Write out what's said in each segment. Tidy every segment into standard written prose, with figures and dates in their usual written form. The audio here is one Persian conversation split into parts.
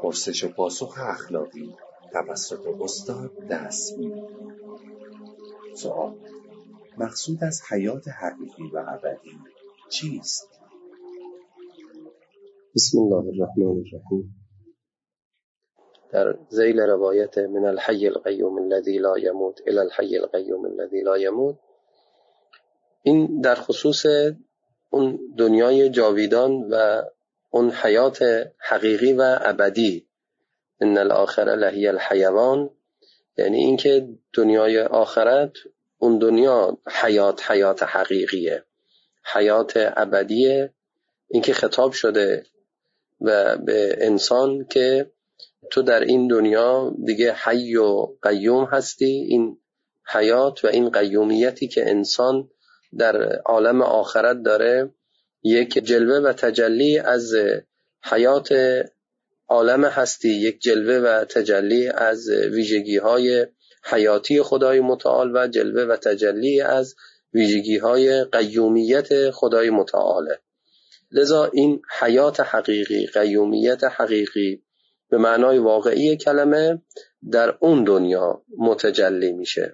پرسش و پاسخ اخلاقی توسط استاد دستمی. سوال: مقصود از حیات حقیقی و ابدی چیست؟ بسم الله الرحمن الرحیم. در ذیل روایت من الحی القیوم الذی لا یموت الی الحی القیوم الذی لا یموت، این در خصوص اون دنیای جاویدان و اون حیات حقیقی و ابدی، ان الاخره لهی الحیوان، یعنی اینکه دنیای آخرت، اون دنیا حیات حقیقیه، حیات ابدیه. اینکه خطاب شده و به انسان که تو در این دنیا دیگه حی و قیوم هستی، این حیات و این قیومیتی که انسان در عالم آخرت داره یک جلوه و تجلی از حیات عالم هستی، یک جلوه و تجلی از ویژگی‌های حیاتی خدای متعال و جلوه و تجلی از ویژگی‌های قیومیت خدای متعاله. لذا این حیات حقیقی، قیومیت حقیقی به معنای واقعی کلمه در اون دنیا متجلی میشه.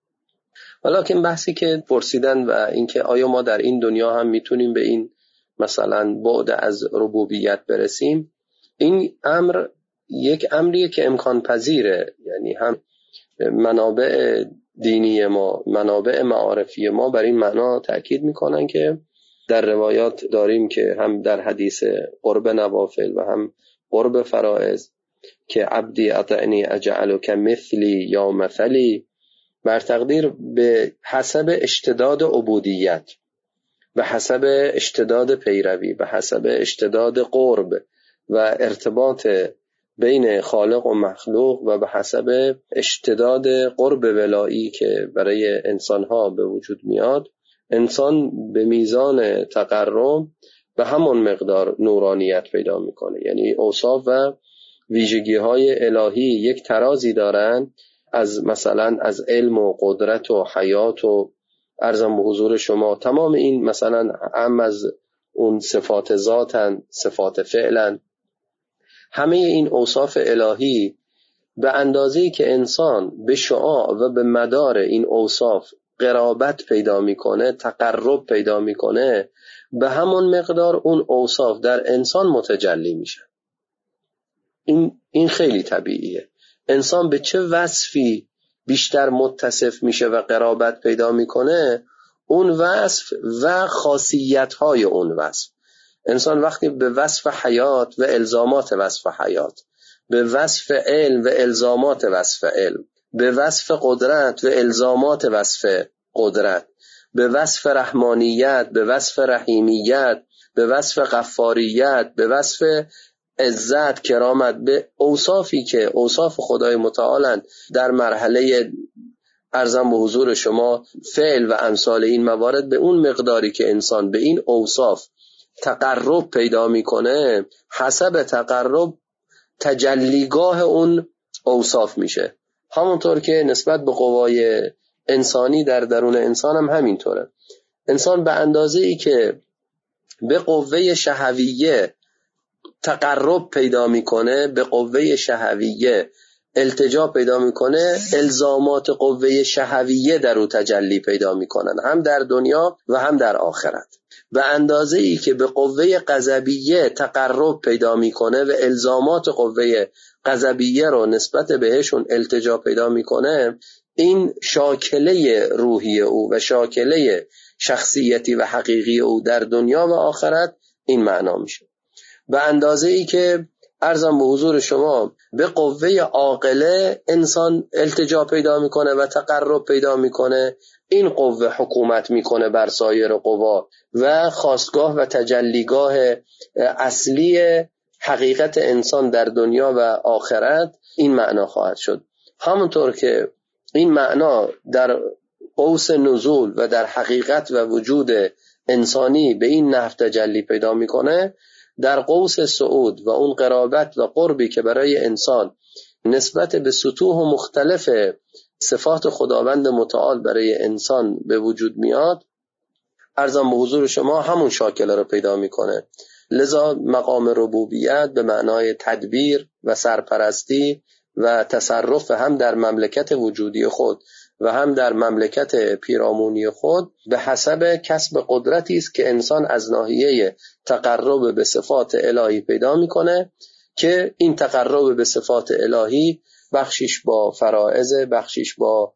ولیکن بحثی که پرسیدن و اینکه آیا ما در این دنیا هم میتونیم به این مثلا بعد از ربوبیت برسیم، این امر یک امریه که امکان پذیره. یعنی هم منابع دینی ما، منابع معارفی ما بر این معنا تأکید میکنن که در روایات داریم که هم در حدیث قرب نوافل و هم قرب فرائض که عبدی اطعنی اجعلک مثلی یا مثلی، بر تقدیر به حسب اشتداد عبودیت، به حسب اشتداد پیروی، به حسب اشتداد قرب و ارتباط بین خالق و مخلوق و به حسب اشتداد قرب ولایی که برای انسانها به وجود میاد، انسان به میزان تقرب به همون مقدار نورانیت پیدا میکنه. یعنی اوصاف و ویژگی‌های الهی یک ترازی دارن، از مثلا از علم و قدرت و حیات و عرضم به حضور شما تمام این مثلا هم از اون صفات ذاتن، صفات فعلن، همه این اوصاف الهی به اندازه‌ای که انسان به شعاع و به مدار این اوصاف قرابت پیدا میکنه، تقرب پیدا میکنه، به همون مقدار اون اوصاف در انسان متجلی میشه. این خیلی طبیعیه. انسان به چه وصفی بیشتر متصف میشه و قرابت پیدا میکنه، اون وصف و خاصیت‌های اون وصف. انسان وقتی به وصف حیات و الزامات وصف حیات، به وصف علم و الزامات وصف علم، به وصف قدرت و الزامات وصف قدرت، به وصف رحمانیت، به وصف رحیمیت، به وصف غفاریت، به وصف عزت، کرامت، به اوصافی که اوصاف خدای متعالن در مرحله عرضم به حضور شما فعل و امثال این موارد، به اون مقداری که انسان به این اوصاف تقرب پیدا میکنه، حسب تقرب تجلیگاه اون اوصاف میشه. همونطور که نسبت به قوای انسانی در درون انسان هم همینطوره. انسان به اندازه‌ای که به قوه شهویه تقرب پیدا میکنه، به قوه شهویه التجا پیدا میکنه، الزامات قوه شهویه در او تجلی پیدا میکنن، هم در دنیا و هم در آخرت. به اندازه‌ای که به قوه غضبیه تقرب پیدا میکنه و الزامات قوه غضبیه رو نسبت بهشون التجا پیدا میکنه، این شاکله روحی او و شاکله شخصیتی و حقیقی او در دنیا و آخرت این معنا میشه. به اندازه‌ای که عرضم به حضور شما به قوه عاقله انسان التجا پیدا میکنه و تقرب پیدا میکنه، این قوه حکومت میکنه بر سایر قوا و خاستگاه و تجلیگاه اصلی حقیقت انسان در دنیا و آخرت این معنا خواهد شد. همونطور که این معنا در قوس نزول و در حقیقت و وجود انسانی به این نحو تجلی پیدا میکنه، در قوس صعود و اون قرابت و قربی که برای انسان نسبت به سطوح مختلف صفات خداوند متعال برای انسان به وجود میاد، عرضم به حضور شما همون شاکله رو پیدا میکنه. لذا مقام ربوبیت به معنای تدبیر و سرپرستی و تصرف هم در مملکت وجودی خود و هم در مملکت پیرامونی خود به حسب کسب قدرتی است که انسان از ناحیه تقرب به صفات الهی پیدا میکنه که این تقرب به صفات الهی بخشیش با فرائض، بخشیش با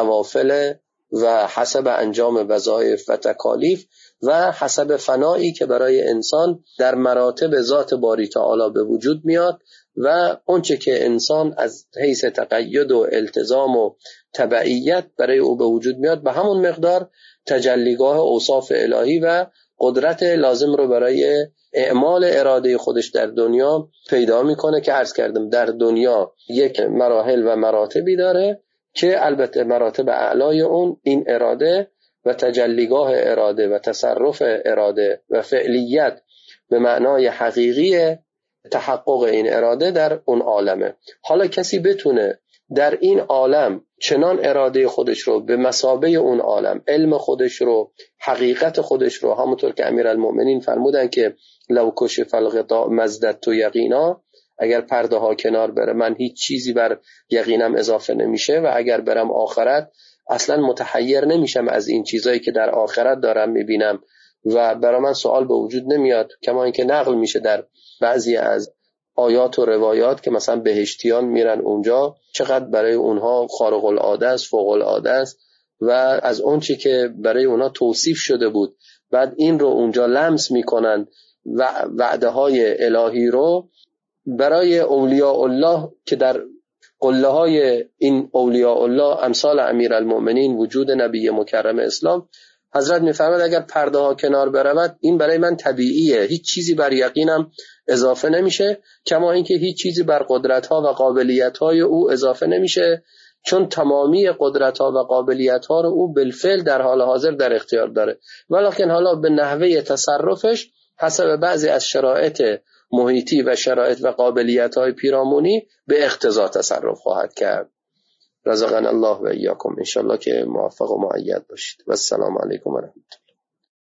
نوافل و حسب انجام وظایف و تکالیف و حسب فنایی که برای انسان در مراتب ذات باری تعالی به وجود میاد و اونچه که انسان از حیث تقید و التزام و تبعیت برای او به وجود میاد به همون مقدار تجلیگاه اوصاف الهی و قدرت لازم رو برای اعمال اراده خودش در دنیا پیدا میکنه که عرض کردم در دنیا یک مراحل و مراتبی داره که البته مراتب اعلای اون این اراده و تجلیگاه اراده و تصرف اراده و فعلیت به معنای حقیقی تحقق این اراده در اون عالمه. حالا کسی بتونه در این عالم چنان اراده خودش رو به مثابه اون عالم، علم خودش رو، حقیقت خودش رو، همونطور که امیرالمؤمنین فرمودن که لو کشف الغطاء مزددت یقینا، اگر پرده ها کنار بره من هیچ چیزی بر یقینم اضافه نمیشه و اگر برم آخرت اصلا متحیر نمیشم از این چیزایی که در آخرت دارم میبینم و برای من سوال به وجود نمیاد. کما اینکه نقل میشه در بعضی از آیات و روایات که مثلا بهشتیان میرن اونجا چقدر برای اونها خارق العاده است، فوق العاده است و از اون چی که برای اونها توصیف شده بود بعد این رو اونجا لمس میکنن و وعده های الهی رو برای اولیاء الله که در قله های این اولیاء الله امثال امیرالمؤمنین وجود نبی مکرم اسلام حضرت میفرماد اگر پرده ها کنار برود این برای من طبیعیه، هیچ چیزی بر یقینم اضافه نمیشه، کما اینکه هیچ چیزی بر قدرت ها و قابلیت های او اضافه نمیشه چون تمامی قدرت ها و قابلیت ها رو او بالفعل در حال حاضر در اختیار داره، ولکن حالا به نحوه تصرفش حسب بعضی از شرایط محیطی و شرایط و قابلیت های پیرامونی به اقتضا تصرف خواهد کرد. رزقنا الله و ایاکم، انشالله که موفق و مؤید باشید و السلام علیکم و رحمت الله.